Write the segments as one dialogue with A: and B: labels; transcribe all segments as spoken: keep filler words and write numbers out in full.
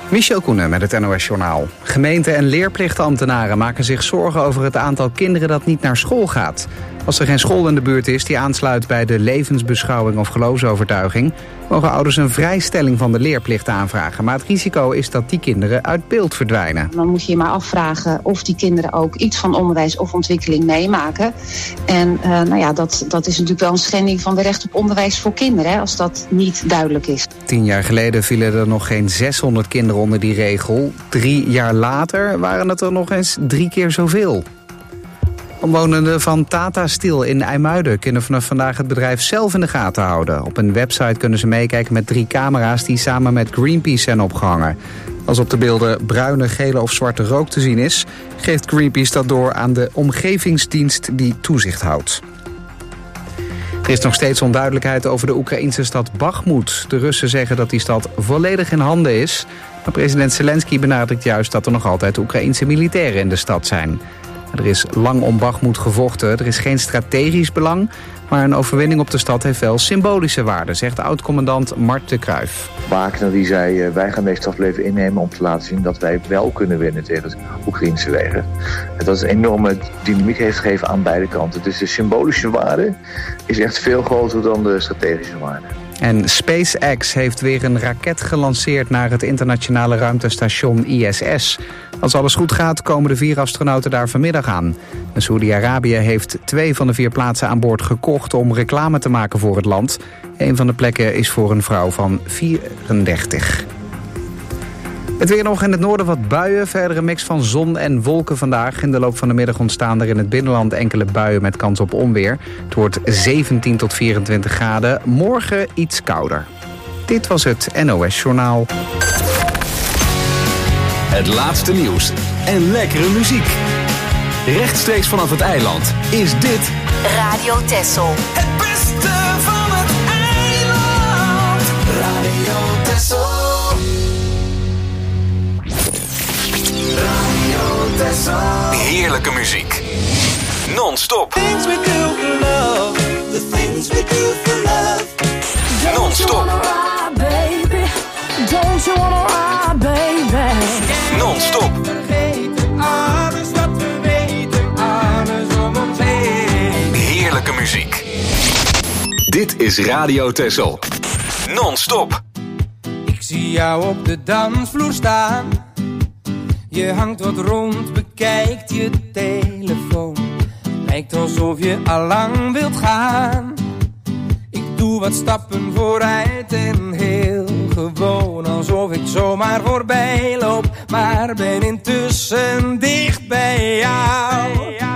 A: Michel Koenen met het N O S-journaal. Gemeenten en leerplichtambtenaren maken zich zorgen over het aantal kinderen dat niet naar school gaat. Als er geen school in de buurt is die aansluit bij de levensbeschouwing of geloofsovertuiging, mogen ouders een vrijstelling van de leerplicht aanvragen. Maar het risico is dat die kinderen uit beeld verdwijnen.
B: Dan moet je je maar afvragen of die kinderen ook iets van onderwijs of ontwikkeling meemaken. En uh, nou ja, dat, dat is natuurlijk wel een schending van de recht op onderwijs voor kinderen, hè, als dat niet duidelijk is.
A: Tien jaar geleden vielen er nog geen zeshonderd kinderen onder die regel. Drie jaar later waren het er nog eens drie keer zoveel. Omwonenden van Tata Steel in IJmuiden kunnen vanaf vandaag het bedrijf zelf in de gaten houden. Op een website kunnen ze meekijken met drie camera's die samen met Greenpeace zijn opgehangen. Als op de beelden bruine, gele of zwarte rook te zien is, geeft Greenpeace dat door aan de omgevingsdienst die toezicht houdt. Er is nog steeds onduidelijkheid over de Oekraïnse stad Bakhmut. De Russen zeggen dat die stad volledig in handen is. Maar president Zelensky benadrukt juist dat er nog altijd Oekraïnse militairen in de stad zijn. Er is lang om Bakhmut gevochten. Er is geen strategisch belang, maar een overwinning op de stad heeft wel symbolische waarde, zegt oud-commandant Mart de Kruijf.
C: Wagner die zei, wij gaan deze stad blijven innemen om te laten zien dat wij wel kunnen winnen tegen het Oekraïnse leger. En dat een enorme dynamiek heeft gegeven aan beide kanten. Dus de symbolische waarde is echt veel groter dan de strategische waarde.
A: En SpaceX heeft weer een raket gelanceerd naar het internationale ruimtestation I S S. Als alles goed gaat, komen de vier astronauten daar vanmiddag aan. En Saoedi-Arabië heeft twee van de vier plaatsen aan boord gekocht om reclame te maken voor het land. Een van de plekken is voor een vrouw van vierendertig. Het weer nog in het noorden wat buien. Verder een mix van zon en wolken vandaag. In de loop van de middag ontstaan er in het binnenland enkele buien met kans op onweer. Het wordt zeventien tot vierentwintig graden. Morgen iets kouder. Dit was het N O S-journaal.
D: Het laatste nieuws en lekkere muziek. Rechtstreeks vanaf het eiland is dit
E: Radio Texel.
F: Het beste van het eiland. Radio Texel. Radio Texel.
D: Heerlijke muziek. Non-stop.
F: Things we do for love. The things we do for love.
D: Non-stop.
G: Don't you wanna ride, baby?
D: Non-stop.
F: Vergeten alles wat we weten, alles om ons heen.
D: Heerlijke muziek. Dit is Radio Texel. Non-stop.
F: Ik zie jou op de dansvloer staan. Je hangt wat rond, bekijkt je telefoon. Lijkt alsof je allang wilt gaan. Ik doe wat stappen vooruit en heel gewoon, alsof ik zomaar voorbij loop, maar ben intussen dicht bij jou.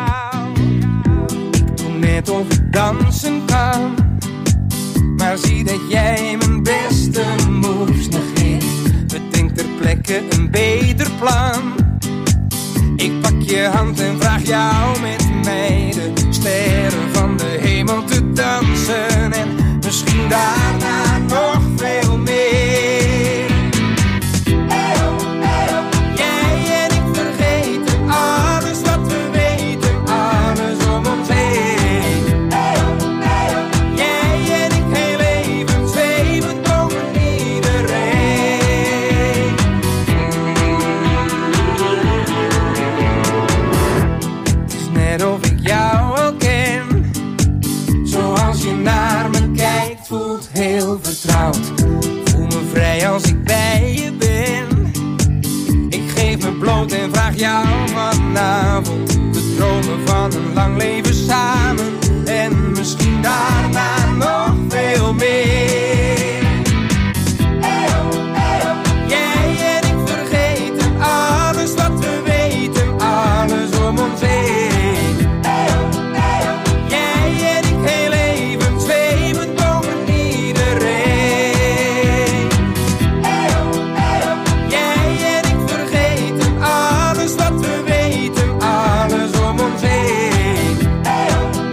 F: Ik doe net of ik dansen kan, maar zie dat jij mijn beste moves negeert. Bedenk ter plekke een beter plan. Ik pak je hand en vraag jou met mij de sterren van de hemel te dansen. En misschien daarna nog veel meer. Eyo, eyo. Jij en ik vergeten alles wat we weten, alles om ons heen. Eyo, eyo. Jij en ik heel even zweven boven iedereen. Het is net of ik jou al ken, zoals je naar me kijkt, voelt heel vertrouwd. Voel me vrij als ik bij je ben. Ik geef me bloot en vraag jou vanavond te dromen van een lang leven samen. En misschien daarna nog veel meer. Eyo, eyo. Jij en ik vergeten alles wat we weten, alles om ons heen. Eyo, eyo. Jij en ik heel even zweven boven iedereen. Eyo, eyo. Jij en ik vergeten alles wat we weten, alles om ons heen. Eyo,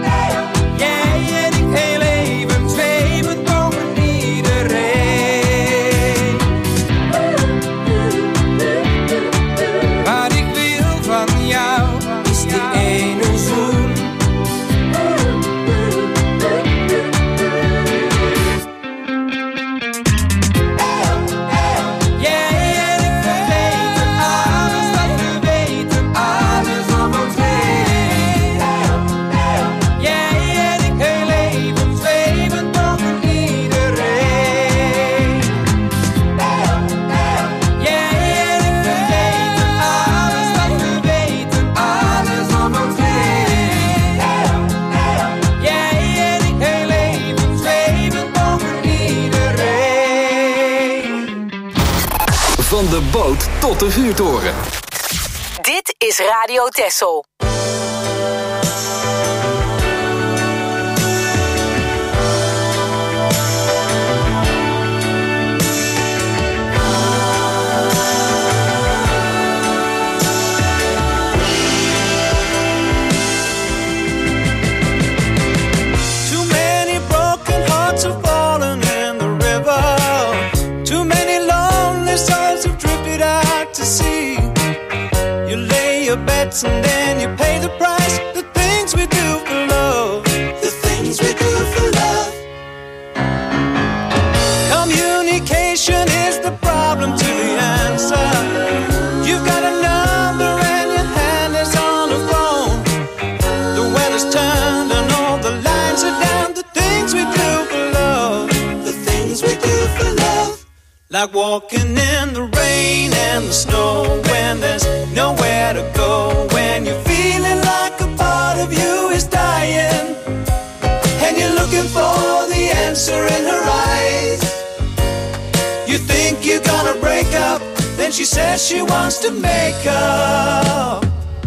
D: Van de boot tot de vuurtoren.
E: Dit is Radio Texel.
H: And then you pay the price. The things we do for love. The things we do for love. Communication is the problem to the answer. You've got a number and your hand is on the phone. The weather's turned and all the lines are down. The things we do for love. The things we do for love. Like walking in the rain and the snow when there's nowhere to go. When you're feeling like a part of you is dying and you're looking for the answer in her eyes. You think you're gonna break up, then she says she wants to make up.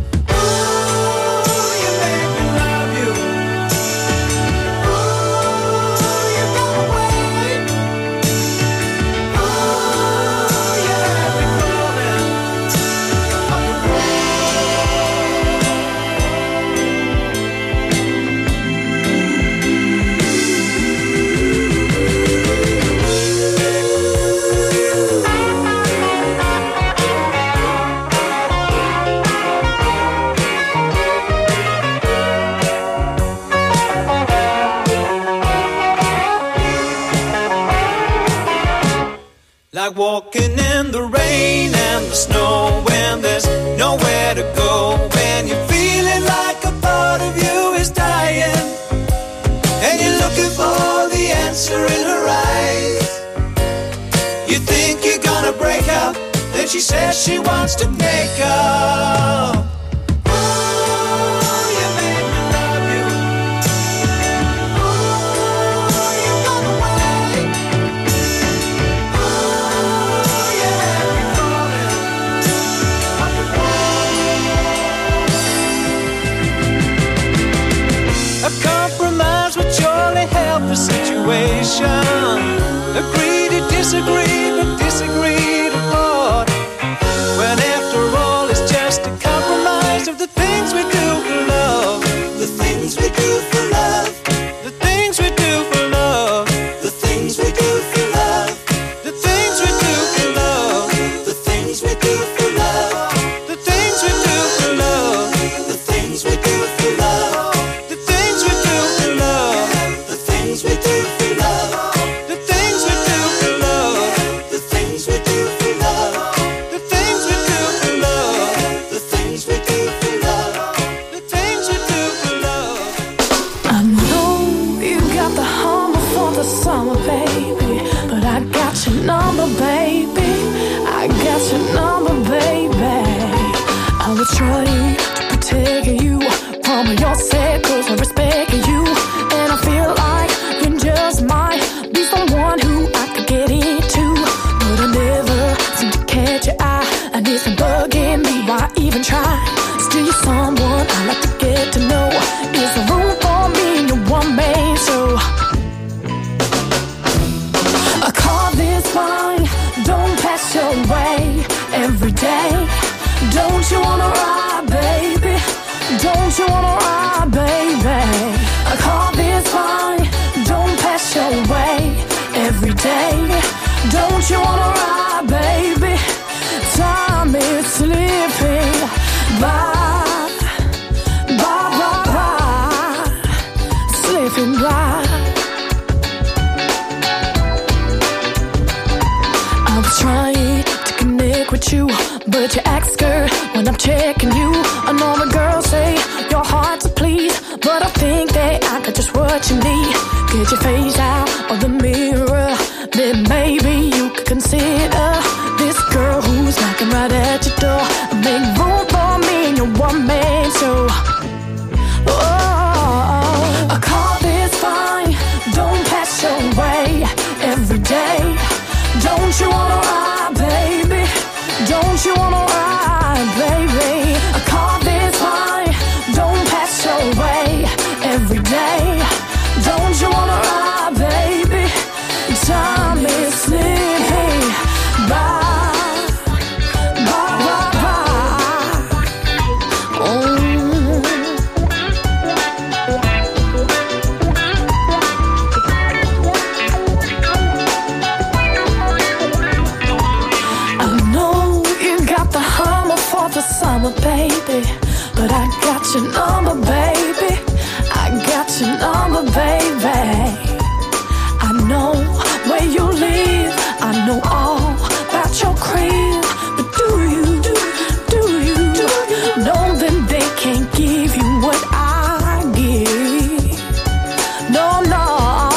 H: Like walking in the rain and the snow when there's nowhere to go. When you're feeling like a part of you is dying and you're looking for the answer in her eyes. You think you're gonna break up, then she says she wants to make up. Situation. Agree to disagree, but disagree to part. When after all it's just a compromise of the things we do for love. The things we do for love. The things we do for love. The things we do for love. The things we do for love. The things we do for love. The things we do for love. The things we do for love. The things we do for love. The things we do for love. The things we do for love. The things we do for love. The things we do for love. The things we do for love. The things we do for love.
G: I know you got the hummer for the summer, baby, but I got your number, baby. I got your number, baby. I was trying to protect you from yourself, 'cause I respect you, and I feel like you just might be someone who I could get into, but I never seem to catch your eye, and it's been bugging me. Why even try? Still, you're someone I like to get to know. Is there room for me in your one man show? A car this fine, don't pass your way every day. Don't you wanna ride, baby? Don't you wanna ride, baby? A car this fine, don't pass your way every day. Don't you wanna ride, baby? Time is slipping by, by, by, by, slipping by. I was trying to connect with you, but you act scared when I'm checking you. I know the girls say your heart's a please, but I think that I got just what you need. Get your face out of the mirror, then maybe you could consider this girl who's knocking right at your door. Make room for me in your one man show. Oh, a car this fine, don't pass your way every day. Don't you wanna ride, baby? got your number, baby. I got your number, baby. I know where you live. I know all about your crib. But do you, do you know that they can't give you what I give? No, no.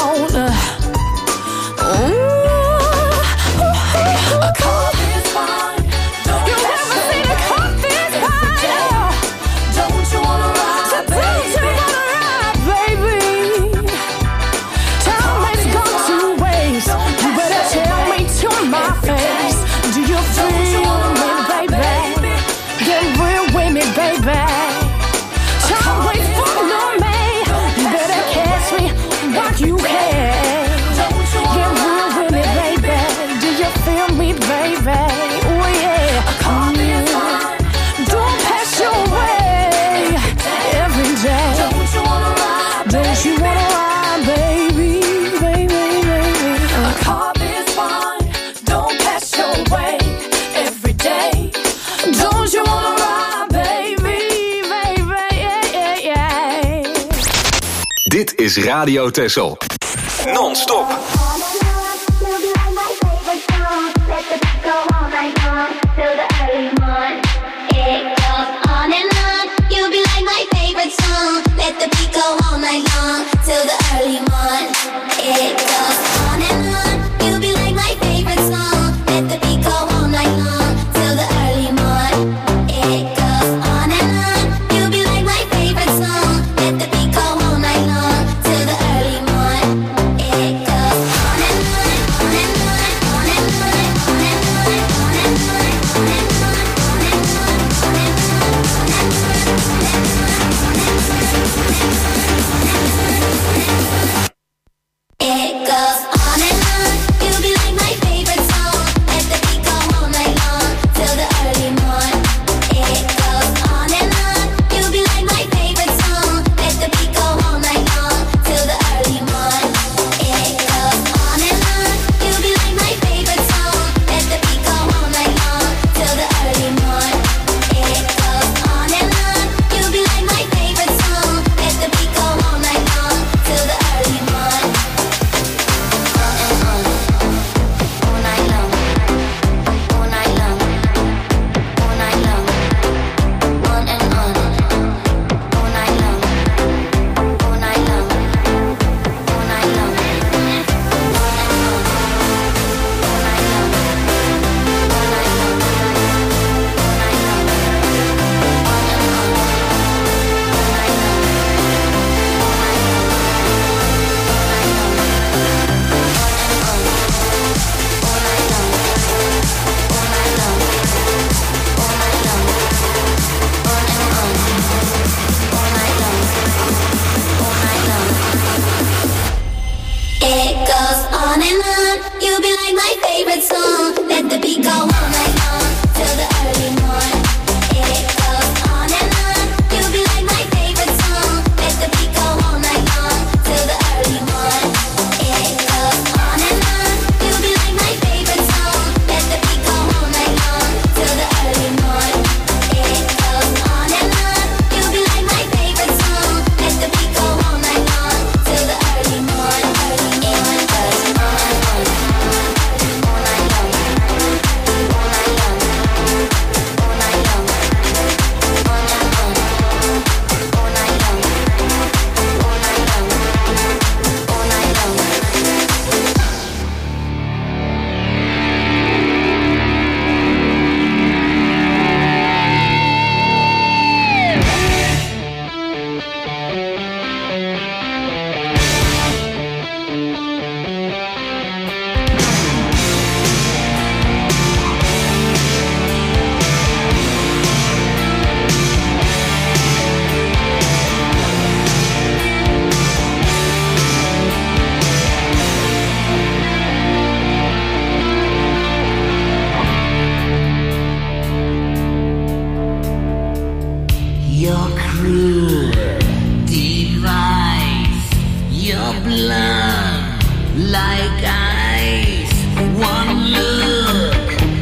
G: A car is fine. You never seen a car this fine. Don't you wanna ride, baby? Don't you wanna ride, baby? Time has gone to waste. You better tell me to my face. Do you feel me, baby? Get real with me, baby. Time waits for no man. You better catch me while you can. Get real with me, baby. Do you feel me, baby? Oh yeah. Mm. Don't pass your way every day. Don't you wanna ride, Don't you wanna ride, baby, baby, baby? A car is fine. Don't pass your way every day. Don't you wanna ride, baby, baby, yeah, yeah, yeah.
D: Dit is Radio Texel. Non-stop.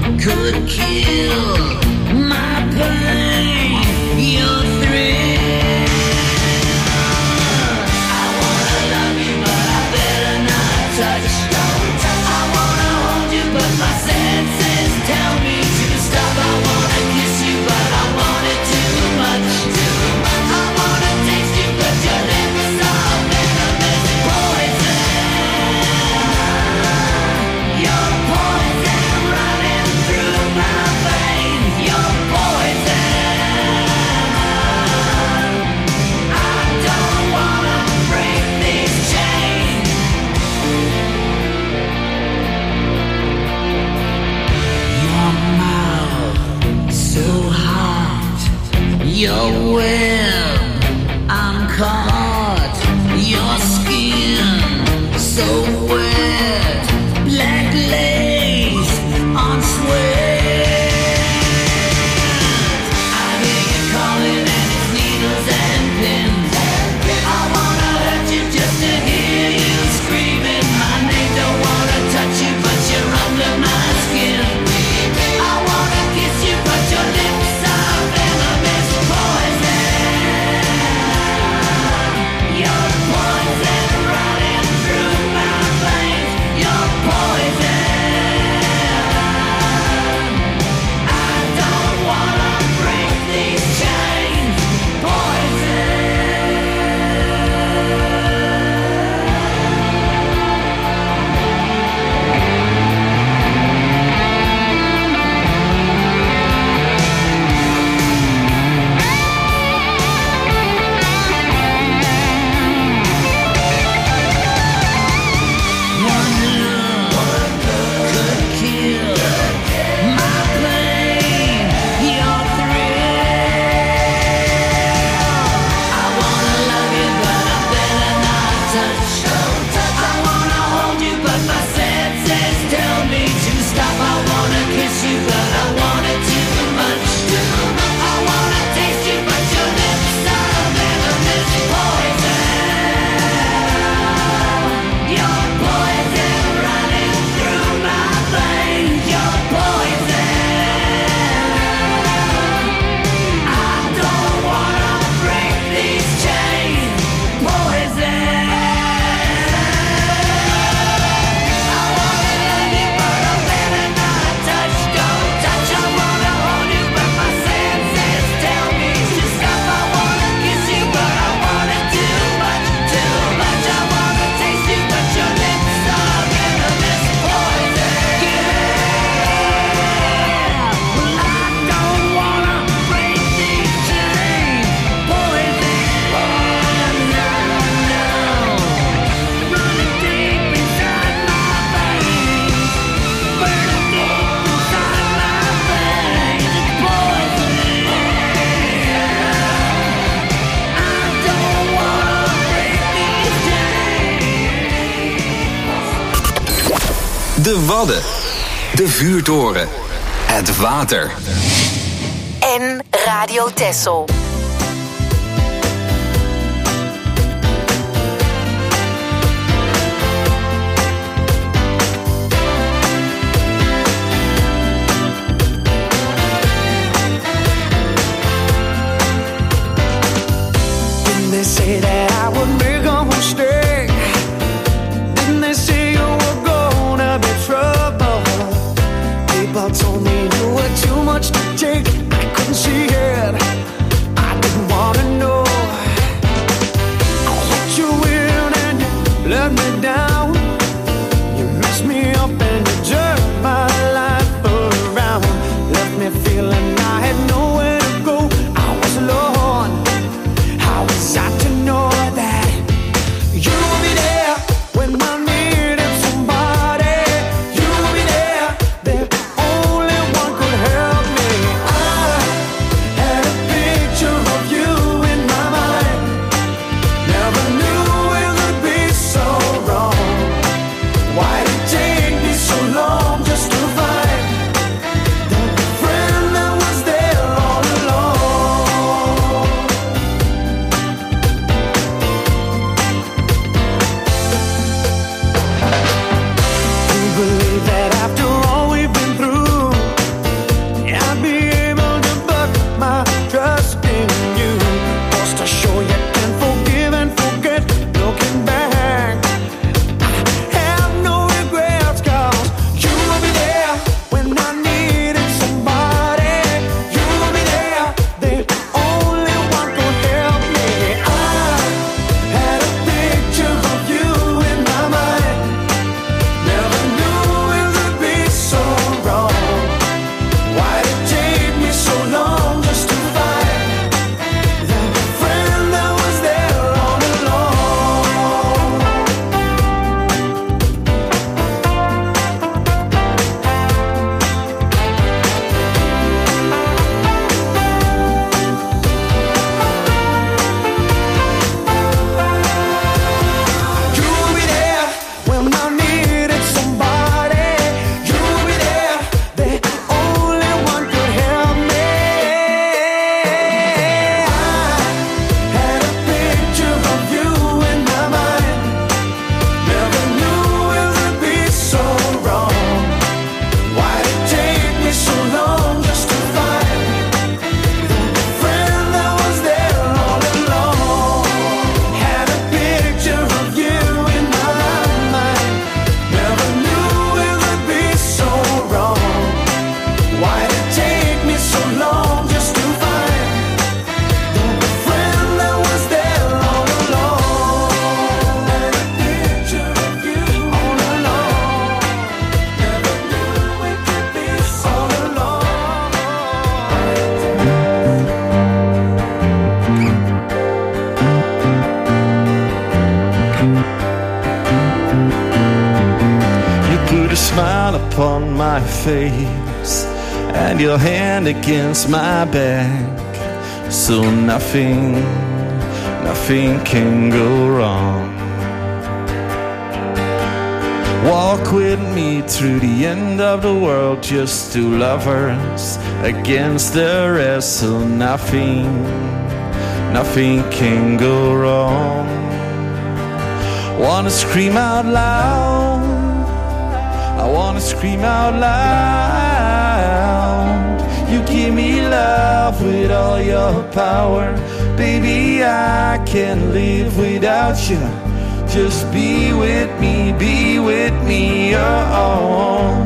I: Kill my pain, your thrill.
D: De Wadden. De Vuurtoren. Het water.
E: En Radio Texel.
F: They say that I would make a mistake. Didn't they say you were gonna be trouble? People told me you were too much to take. I couldn't see it. I didn't wanna know. I let you in and you let me down. You messed me up and you turned my life around. Left me feeling I had nowhere to go. I was alone. Got to know that you will be there when I needed somebody. You will be there, the only one could help me. I had a picture of you in my mind. Never knew it would be so wrong. Why did it take me so long just to find the friend that was there all along? Believe that after all we've been through, I'd be able to put my trust in you. Just to show you can forgive and forget. Looking back, I have no regrets, 'cause you will be there when I needed somebody. You will be there, the only one could help me. I had a picture of you in my mind. Never knew it would be so wrong. Why did it take me so long just to find that friend that was there all along? You will be there when I needed somebody. You will be there, the only one could help me. I had a picture of you in my mind. Never knew it would be so wrong. Why did it take me so long just to find the friend that was there all along? Had a picture of you in my mind. Never knew it would be so wrong. Why did it take me so long just to find the friend that was there all along? Had a picture of you all along. Never knew it could be so long.
I: You put a smile upon my face and your hand against my back, so nothing, nothing can go wrong. Walk with me through the end of the world, just two lovers against the rest, so nothing, nothing can go wrong. Wanna scream out loud, I wanna scream out loud. You give me love with all your power, baby, I can't live without you. Just be with me, be with me, oh.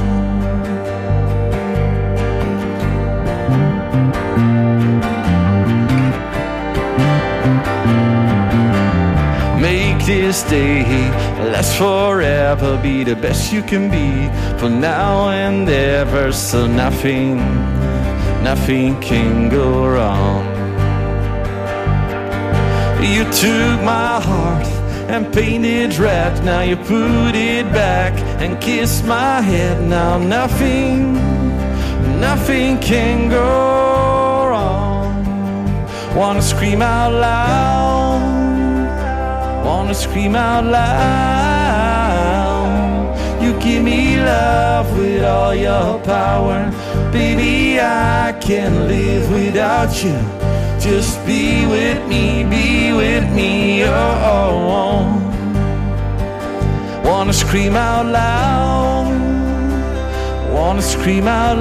I: Make this day last forever, be the best you can be for now and ever, so nothing, nothing can go wrong. You took my heart and painted red, now you put it back and kiss my head. Now nothing, nothing can go wrong. Wanna scream out loud, wanna scream out loud. You give me love with all your power. Baby, I can't live without you. Just be with me, be with me, oh, oh, oh. Wanna scream out loud, wanna scream out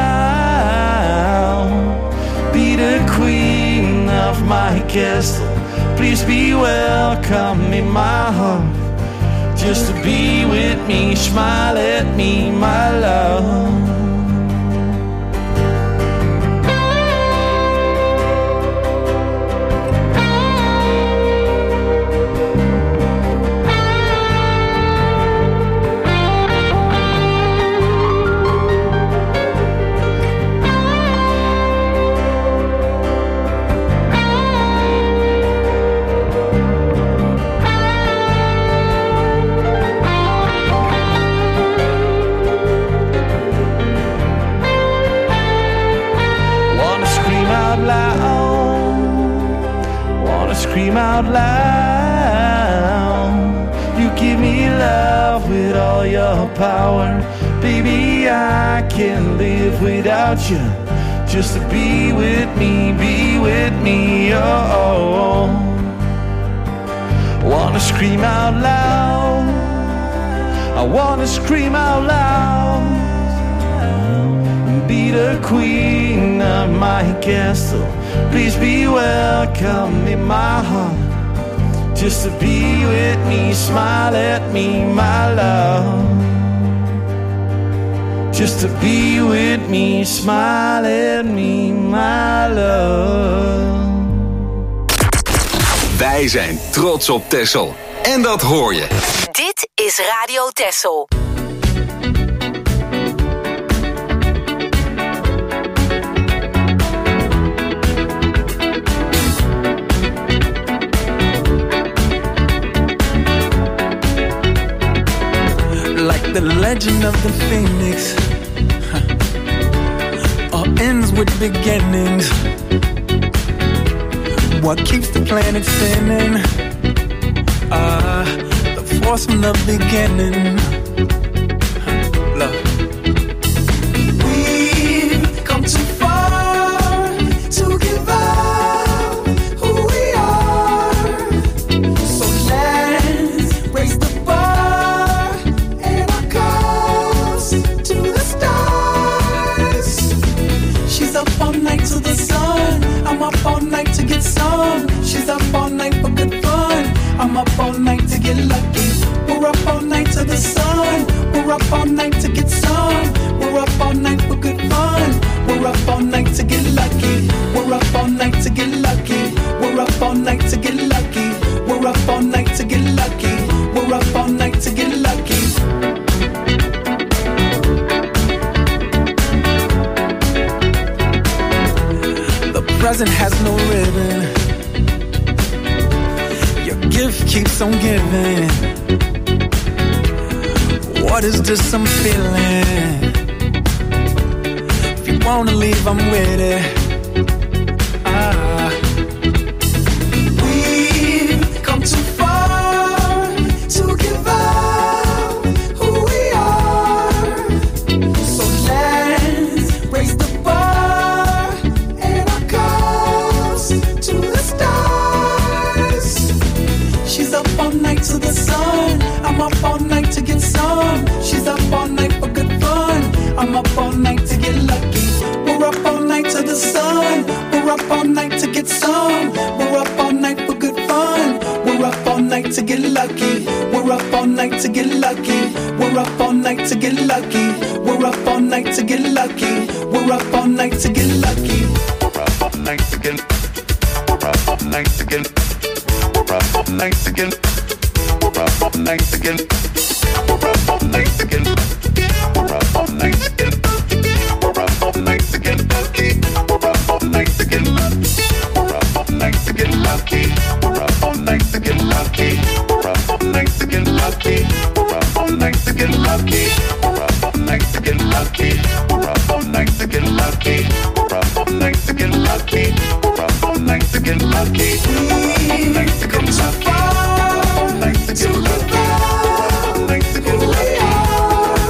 I: loud. Be the queen of my castle. Please be welcome in my heart. Just to be with me, smile at me, my love. Scream out loud. You give me love with all your power. Baby, I can't live without you. Just to be with me, be with me, oh, oh, oh. Wanna scream out loud. I wanna scream out loud. Be the queen of my castle. Please be welcome in my heart. Just to be with me, smile at me, my love. Just to be with me, smile at me, my love.
D: Wij zijn trots op Texel. En dat hoor je.
E: Dit is Radio Texel.
F: Like the legend of the phoenix, huh. All ends with beginnings. What keeps the planet spinning? Ah, uh, the force from the beginning. Huh. Love. We've come too far to give up who we are. So let's raise the bar and our cups to the stars. She's up all night to the sun. I'm up all night to get some. She's up all night for good fun. I'm up all night to get lucky. We're up all night to the sun. We're up all night to get some. We're up all night for good fun. We're up all night to get lucky. We're up all night to get lucky. We're up all night to get lucky. We're up all night to get lucky. We're up all night to get lucky. The present has no ribbon. Your gift keeps on giving. What is this I'm feeling? If you wanna leave, I'm with it. Ah. We've come too far to give up who we are. So let's raise the bar and our cups to the stars. She's up all night to the sun. I'm up all night to get some. She's up all night for good fun. I'm up all night to get lucky. We're up all night to the sun. We're up all night to get some. We're up all night for good fun. We're up all night to get lucky. We're up all night to get lucky. We're up all night to get lucky. We're up all night to get lucky. We're up all night to get lucky.
I: We're up all night to get. We're up all night to get. We're up all night to get. We're up all night to get. We're up all night to get. We're up all night to get. We're up all night to get lucky. We're up all night to get lucky. We're up all night to get lucky. We're up all night to get lucky. We're up all night to get lucky. We're up all night to get lucky. We're up all night to get lucky. We're up all night to get lucky. We're up all night to get lucky. We're up all night to get lucky. We're up all night to get lucky. We're up all night to get lucky. We're up all night to get lucky.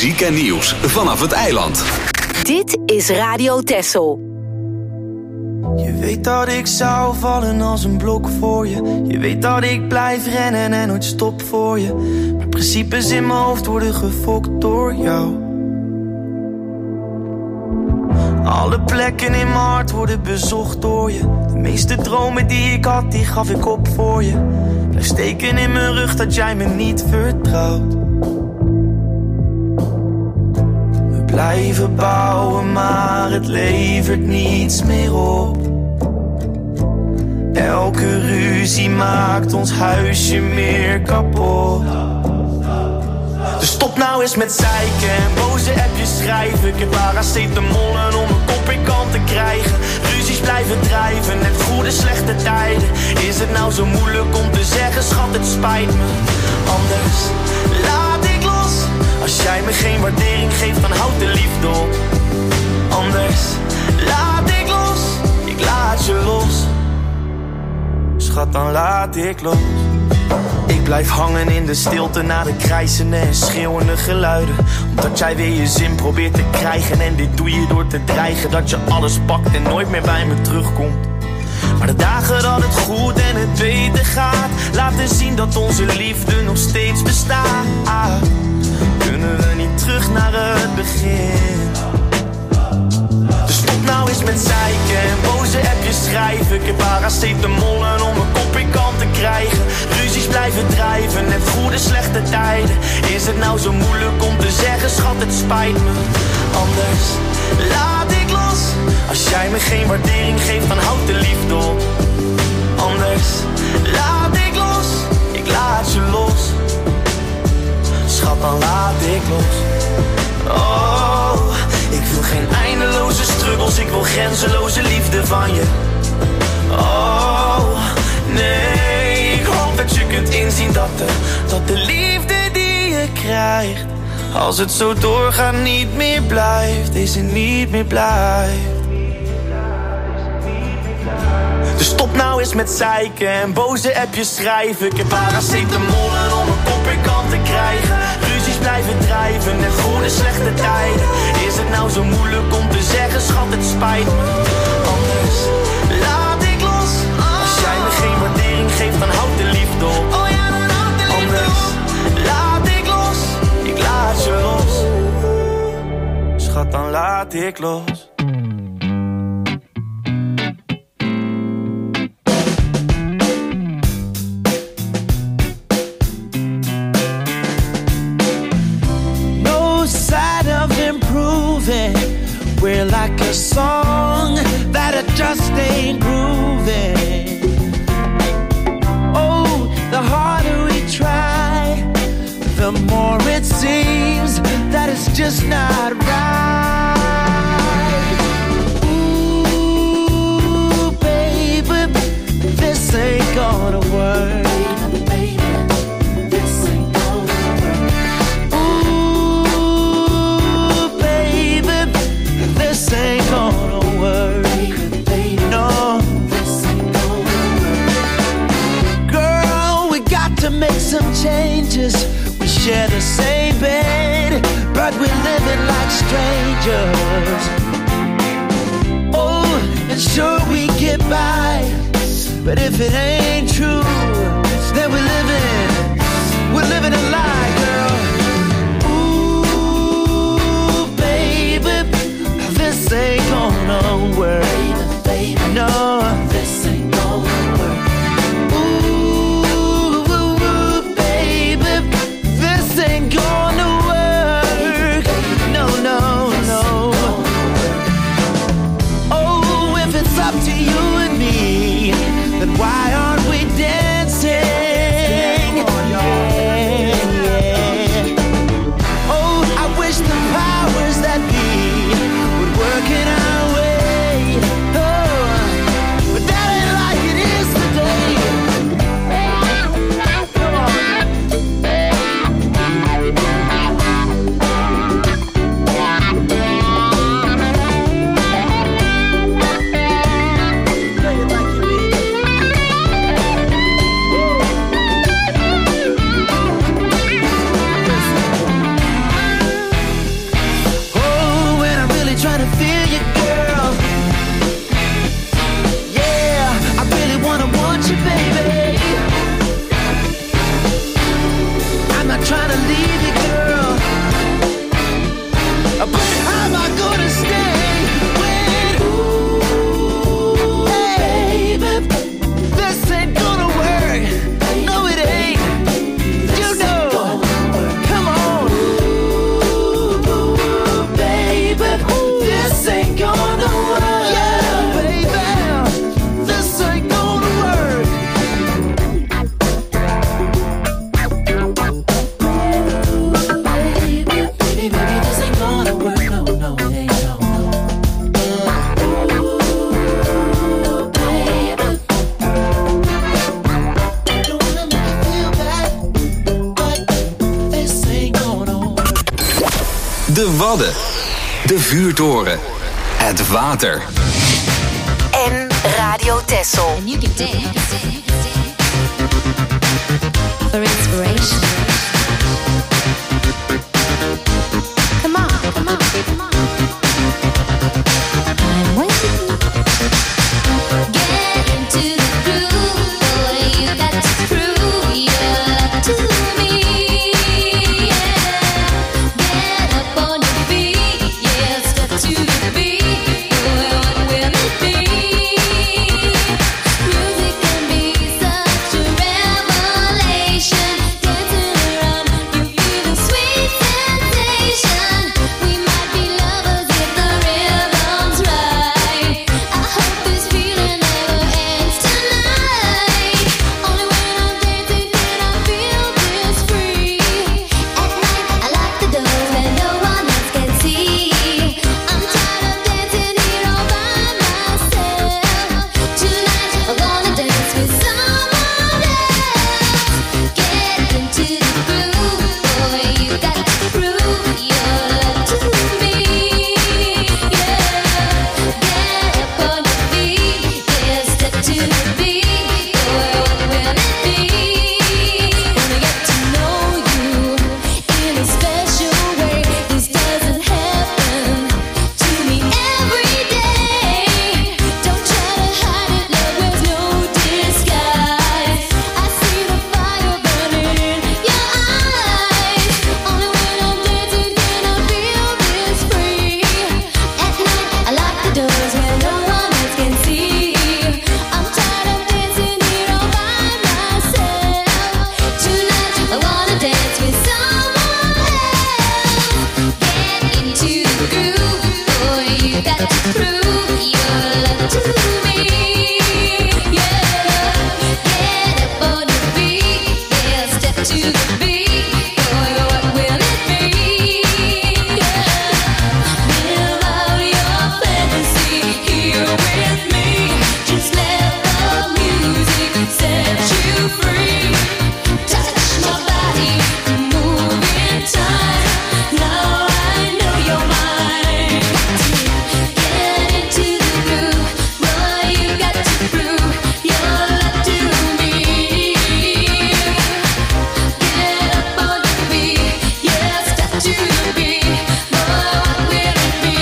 D: muziek en nieuws vanaf het eiland.
E: Dit is Radio Texel.
F: Je weet dat ik zou vallen als een blok voor je. Je weet dat ik blijf rennen en nooit stop voor je. Maar principes in mijn hoofd worden gefokt door jou. Alle plekken in mijn hart worden bezocht door je. De meeste dromen die ik had, die gaf ik op voor je. Blijf steken in mijn rug dat jij me niet vertrouwt. We blijven bouwen, maar het levert niets meer op. Elke ruzie maakt ons huisje meer kapot. Dus stop nou eens met zeiken en boze appjes schrijven. Ik heb paracetamol om een kop in kant te krijgen. Ruzies blijven drijven, net goede slechte tijden. Is het nou zo moeilijk om te zeggen, schat, het spijt me. Anders laat ik los. Als jij me geen waardering geeft, dan houd de liefde op. Anders laat ik los, ik laat je los. Schat, dan laat ik los. Ik blijf hangen in de stilte na de krijzende en schreeuwende geluiden. Omdat jij weer je zin probeert te krijgen. En dit doe je door te dreigen dat je alles pakt en nooit meer bij me terugkomt. Maar de dagen dat het goed en het beter gaat, laten zien dat onze liefde nog steeds bestaat. Kunnen we niet terug naar het begin? Dus stop nou eens met zeiken en boze appjes schrijven. Ik heb paracetamol om een kop in kant te krijgen. Ruzies blijven drijven, net goede slechte tijden. Is het nou zo moeilijk om te zeggen, schat, het spijt me. Anders laat ik los. Als jij me geen waardering geeft, dan houd de liefde op. Anders laat ik los, ik laat je los. Schat, dan laat ik los. Oh, ik wil geen eindeloze struggles, ik wil grenzeloze liefde van je. Oh, nee, ik hoop dat je kunt inzien dat de, dat de liefde die je krijgt, als het zo doorgaat, niet meer blijft. Deze niet meer blijft. Dus stop nou eens met zeiken en boze appjes schrijven. Ik heb paracetamol om een kop in kant te krijgen. Ruzies blijven drijven en goede slechte tijden. Is het nou zo moeilijk om te zeggen, schat, het spijt me. Anders laat ik los. Als jij me geen waardering geeft, dan houd de liefde op. Anders laat ik los, ik laat je los. Schat, dan laat ik los. We're like a song that it just ain't grooving. Oh, the harder we try, the more it seems that it's just not right. Ooh, baby, this ain't gonna work. This ain't gonna work. No, this ain't gonna work. Girl, we got to make some changes. We share the same bed, but we're living like strangers. Oh, and sure we get by, but if it ain't true, then we're living, we're living a lie, girl. This ain't gonna work. Baby, baby, no, this ain't gonna work. Ooh, ooh, ooh, baby, this ain't gonna work. No, no, no. Oh, if it's up to you and me, then why aren't we dancing? Yeah, yeah. Oh, I wish the powers that be working our way,
D: Wadden. De vuurtoren. Het water.
E: En Radio Texel.
J: And you can dance. For inspiration. Come on, come on, come on. I'm waiting. Get into the groove, boy. You got to prove your love to me. Yeah. Get up on your feet, yeah. Step to the beat, boy. What will it be? Music can be such a revelation. Dancing around, you feel the sweet sensation. We might be lovers if the rhythm's right. I hope this feeling never ends tonight. Only when I'm dancing can I feel this free. At night I lock the doors where no one else can see. I'm tired of dancing here all by myself. Tonight I wanna dance with someone else. Get into the groove, boy. You got to prove your love to me. Yeah. Get up on your feet, yeah. Step to the beat, boy. What will it be? Wanna get to know you in a special way. This doesn't happen to me every day. Don't try to hide it, love wears no disguise. I see the fire burning in your eyes. Only when I'm dancing can I feel this free. At night I lock the doors where no one else can see. I'm tired of dancing here all by myself. Tonight I wanna dance with someone else. Get into the groove, boy. You got to prove your love to me. Yeah. Get up on your feet, yeah. Step to the beat, boy. What will it be? Yeah. Live out your fantasy here with me. Just let the music set you free. Touch my body, move in time. Now I know you're mine. Get into the groove, boy. You got to prove your love to me. Get up on your feet, yeah. Step to the beat, boy. What will it be?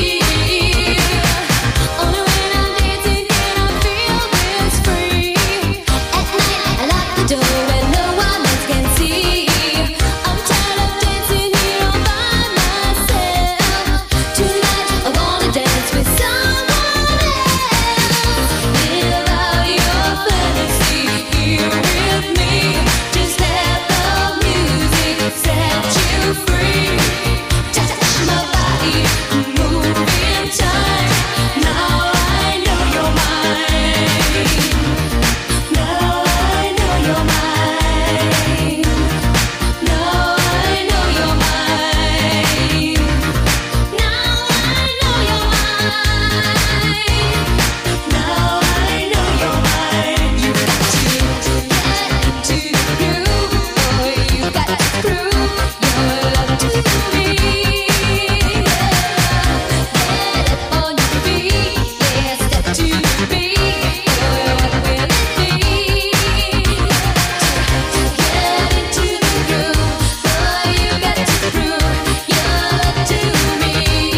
J: Only when I'm dancing can I feel this free. At night I lock the door where no one else can see. I'm tired of dancing here all by myself. Tonight I wanna dance with someone else. Live out your fantasy here with me. Just let the music set you free. Touch my body, move in time. Now I know you're mine. Now I know you're mine. Now I know you're mine. Now I know you're mine. Now I know you're mine. You got to get into the groove, boy. You got to prove your love to me. Yeah. Get up on your feet, yeah. Step to the beat, boy. What will it be? Get into the groove, boy. You got to prove your love to me.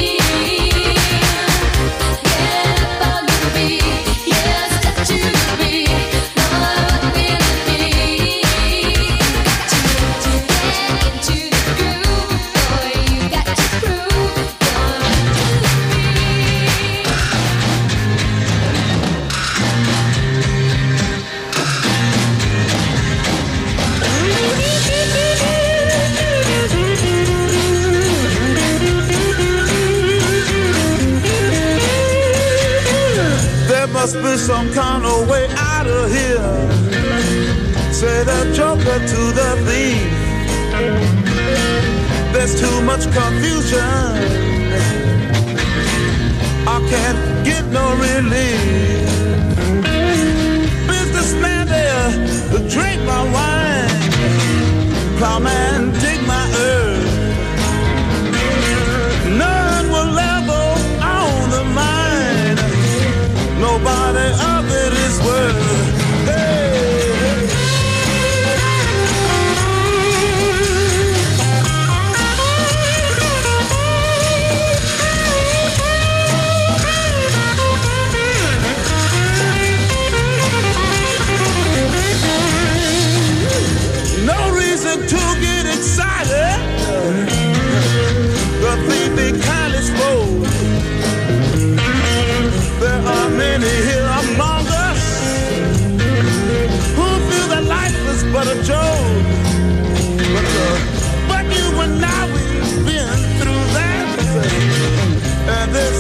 J: Get up on your feet, yeah. Step to the beat, boy. What will it be? Got to get into the groove, boy. You got to prove your
I: There must be some kind of way out of here. Say the joker to the thief. There's too much confusion. I can't get no relief. Businessman there, drink my wine. Plowman, dig my earth.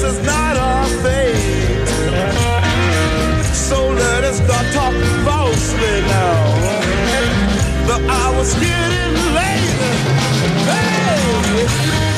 I: is not our fate. So let us not talk falsely now. The hour's getting late. Hey!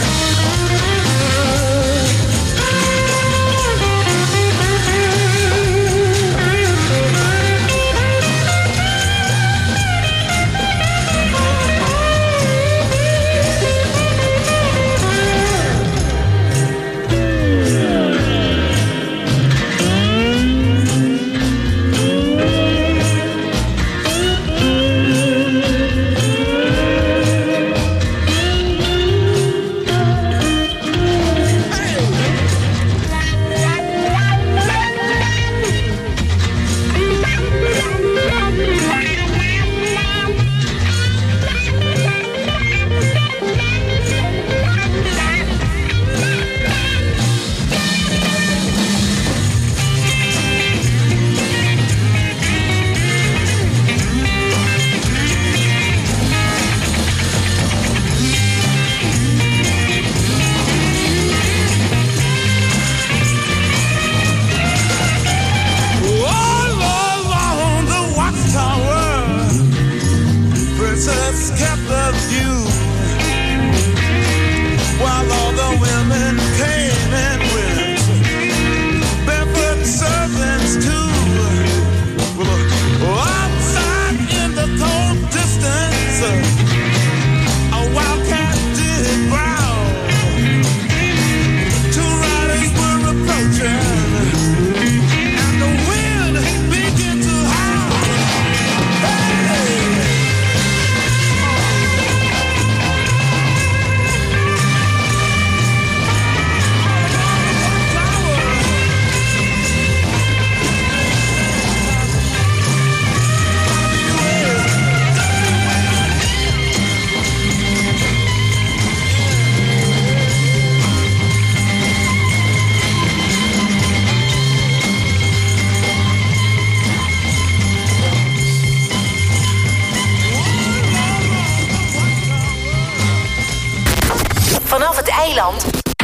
E: Vanaf het eiland.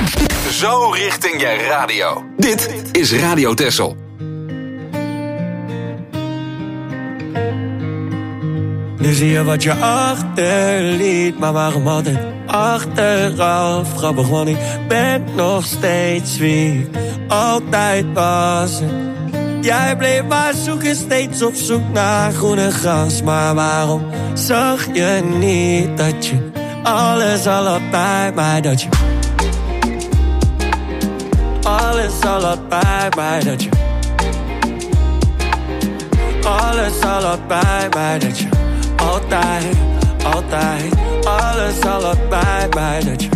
D: Zo richting je radio. Dit is Radio Texel.
F: Nu zie je wat je achterliet, maar waarom altijd achteraf? Grappig, want ik ben nog steeds wie ik altijd was. Jij bleef maar zoeken, steeds op zoek naar groene gras. Maar waarom zag je niet dat je alles al had bij mij, dat je alles al had bij mij, dat je alles al had bij mij, dat je altijd, altijd alles al had bij mij, dat je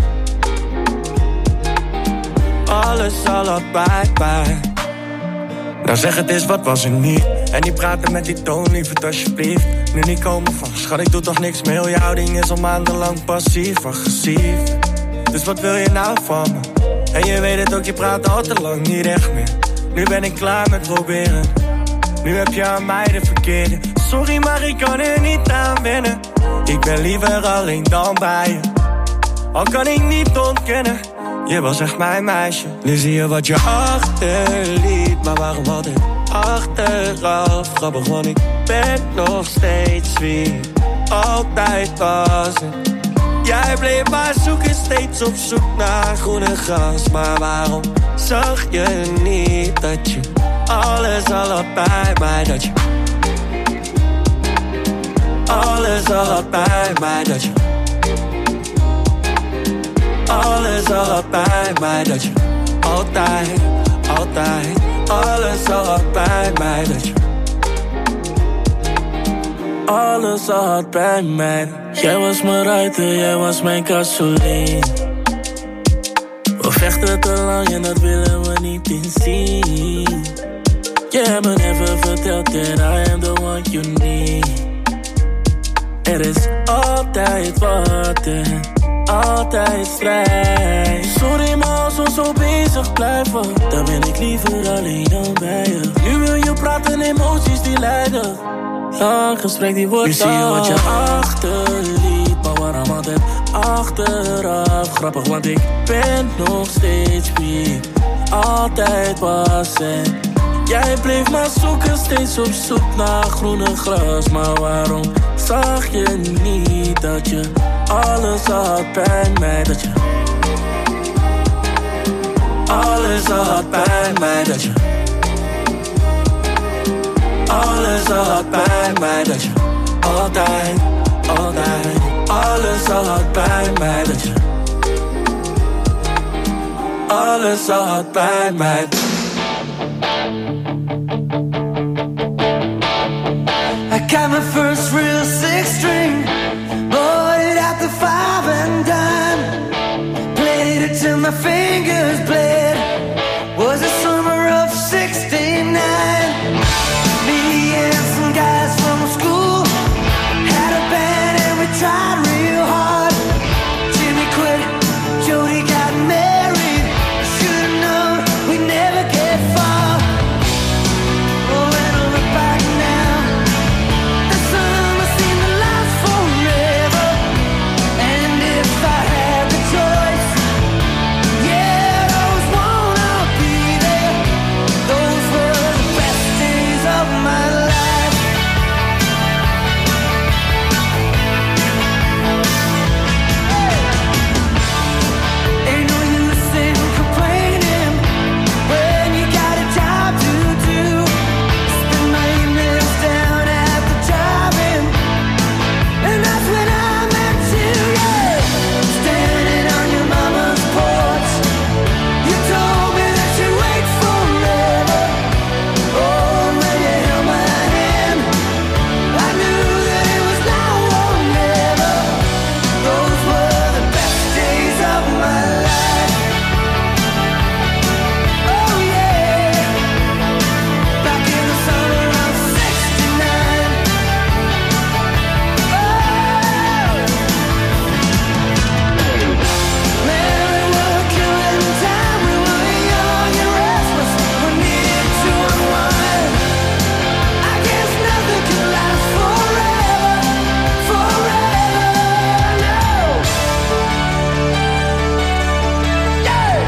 F: alles al had bij mij. Nou zeg het eens, wat was er niet? En die praten met die toon, lieverd alsjeblieft. Nu niet komen van, schat ik doe toch niks meer. Heel jouw ding is al maandenlang passief, agressief. Dus wat wil je nou van me? En je weet het ook, je praat al te lang niet echt meer. Nu ben ik klaar met proberen. Nu heb je aan mij de verkeerde. Sorry, maar ik kan er niet aan wennen. Ik ben liever alleen dan bij je. Al kan ik niet ontkennen, je was echt mijn meisje. Nu zie je wat je achterliet, maar waarom altijd achteraf? Grappig, want ik ben nog steeds wie ik altijd was. Jij bleef maar zoeken, steeds op zoek naar groene gras. Maar waarom zag je niet dat je alles al had bij mij, dat je alles al had bij mij, dat je alles al had bij mij, dat je altijd, altijd alles al had bij mij, dat je alles al had bij mij. Jij was mijn ruiter, jij was mijn gasoline. We vechten te lang en dat willen we niet inzien. Je hebt me even verteld that I am the one you need. Er is altijd wat en altijd strijd. Sorry, maar als we zo bezig blijven, dan ben ik liever alleen dan bij je. Nu wil je praten, emoties die lijden. Lang gesprek die wordt. Nu zie je wat je achterliet, maar waarom altijd
I: achteraf. Grappig, want ik ben nog steeds wie altijd was. En jij bleef maar zoeken, steeds op zoek naar groene gras. Maar waarom zag je niet dat je alles had bij mij? Dat je alles had bij mij. Dat je alles had bij mij. Dat je altijd, altijd alles had bij mij. Dat je alles had bij mij.
F: I got my first real six string, bought it at the five and dime, played it till my fingers bled. Was the summer of sixty-nine. Me and some guys from school had a band and we tried real hard. Jimmy quit, Jody got married. Should've known we'd never get far. Oh, when I look back now, the summer seemed to last forever. And if I had the choice, yeah, I'd always wanna be there. Those were the best days of my life. Ain't no use in complaining when you got a job to do. Spend my evenings down at the drive-in, and that's when I met you, yeah. Standing on your mama's porch, you told me that you'd wait forever. Oh, when you held my hand, I knew that it was now or never. Those were the best days of my life. Oh yeah, back in the summer of sixty-nine. Oh, man, we were killing time. We were young and restless. We needed to unwind. I guess nothing can last forever, forever, no. Yeah.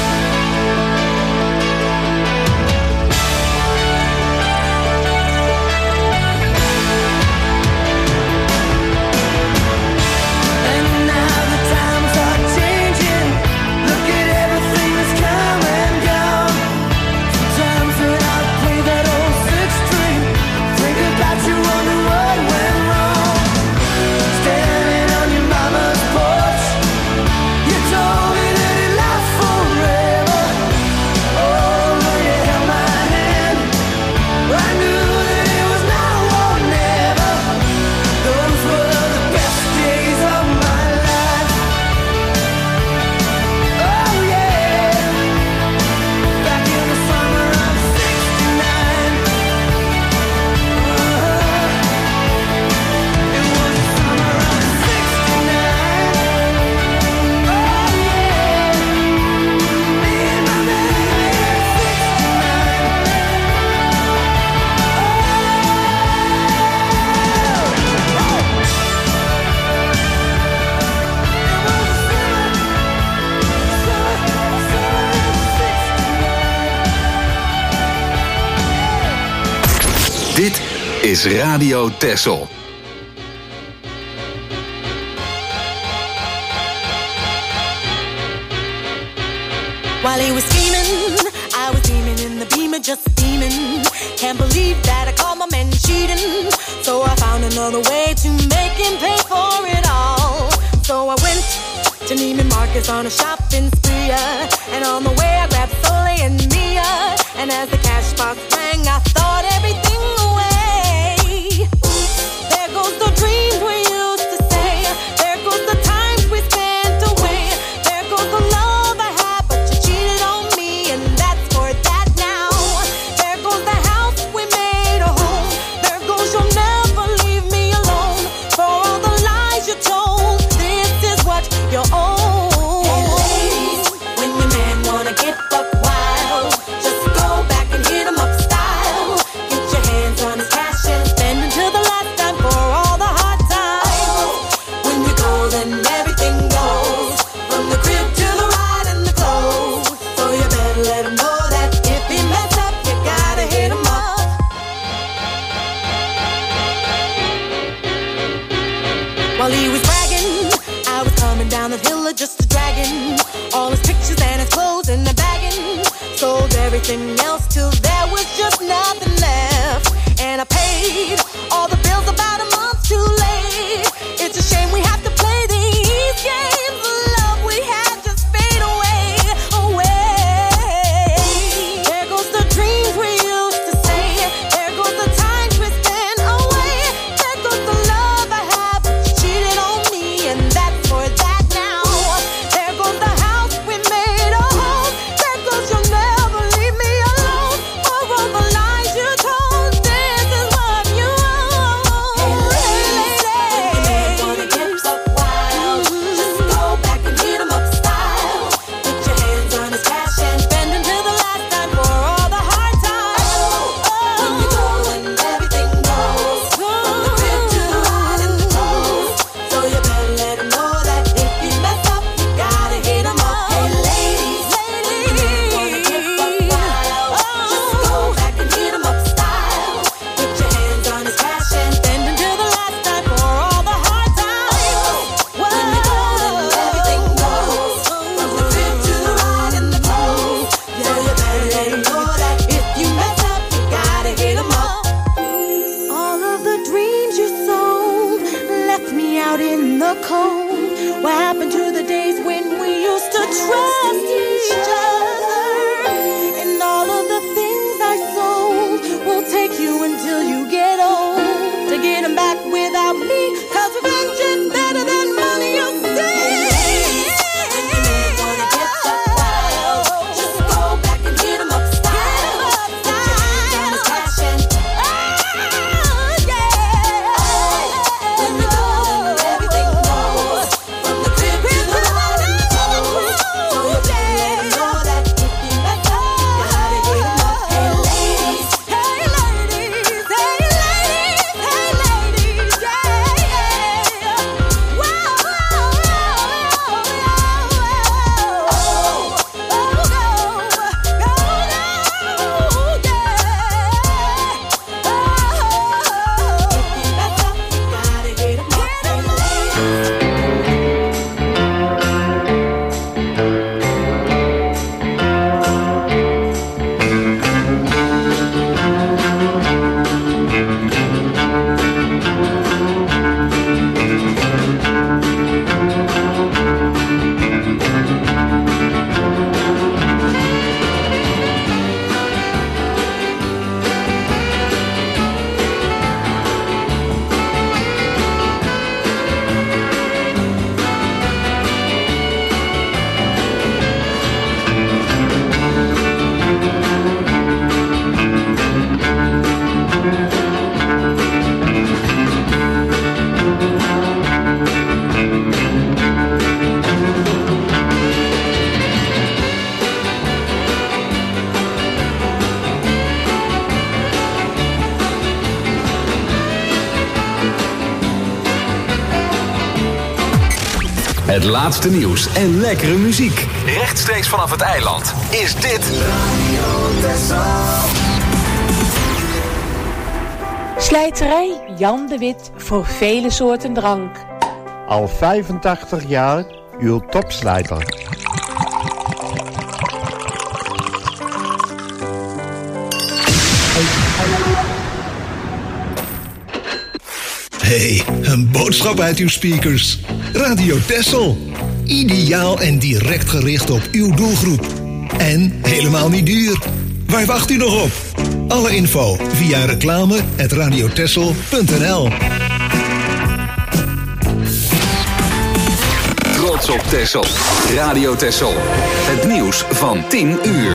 F: And now the times are changing. Look at everything that's come and gone. Sometimes when I play that old six string, think about you, wonder what went wrong. Standing on your mama's porch, you told me that it lasts forever. Oh, when you held my hand, I knew that it was now or never. Those were the best days of my life. Oh yeah, back in the summer of sixty-nine. Uh-huh. It was the summer of sixty-nine. Oh yeah, me and my baby at
D: Dit is Radio Texel.
K: While he was scheming, I was beaming in the beamer, just steaming. Can't believe that I caught my man cheating. So I found another way to make him pay for it all. So I went to Neiman Marcus on a shopping spree, uh, and on the way I grabbed Soleil and Mia. And as the cash box rang, I thought everything away. There goes the dreams we used to say. There goes the times we spent away. There goes the love I had, but you cheated on me, and that's for that now. There goes the house we made a home. There goes you'll never leave me alone. For all the lies you told, this is what you own. Hey ladies, when your man wanna get everything else till there was just nothing left. And I paid all the bills about a month too late. It's a shame we have to play these games. The love we had just fade away, away. There goes the dreams we used to say. There goes the time twisting away. There goes the love I have, but you cheated on me, and that's for that now. There goes the house we made a home. There goes you'll never leave me alone. For all the lies you told, this is what you owe. Hey, lady, wanna get up wild? Just go back and hit 'em up style. Put your hands on his cash and spend until the last time for all the hard times. When you go and everything goes, from the crib to the ride and the clothes. So you better let him know that if you mess up, you gotta hit 'em up. Hey ladies, ladies, wanna get up wild? Just go back and hit 'em up style. Put your hands on his cash and spend until the last time for all the hard times. When you go and everything goes, from the crib to the ride and the clothes. So you better let him know that if you mess up, you gotta hit 'em up. All of the dreams you sold left me out in the cold. What happened to the days when we used to trust each other? And all of the things I sold will take you until you get old to get 'em back without me. 'Cause revenge is better than money, you say. Wanna get up wild? Just go back and hit 'em up style. Put your hands on his cash and when you go and everything goes, from the crib to the ride and the clothes. So you better let 'em know that if you mess up, you gotta hit 'em up. Hey ladies, hey ladies, hey ladies, hey ladies, yeah, yeah. Whoa, whoa, whoa, whoa, oh, oh, go, go now, yeah. Oh, if you mess up, you gotta hit 'em up. Hey ladies.
D: Het laatste nieuws en lekkere muziek. Rechtstreeks vanaf het eiland is dit
L: Slijterij Jan de Wit voor vele soorten drank.
M: Al vijfentachtig jaar uw topslijter.
N: Hey, een boodschap uit uw speakers. Radio Texel. Ideaal en direct gericht op uw doelgroep. En helemaal niet duur. Waar wacht u nog op? Alle info via reclame at radiotexel punt n l.
D: Trots op Texel. Radio Texel. Het nieuws van tien uur.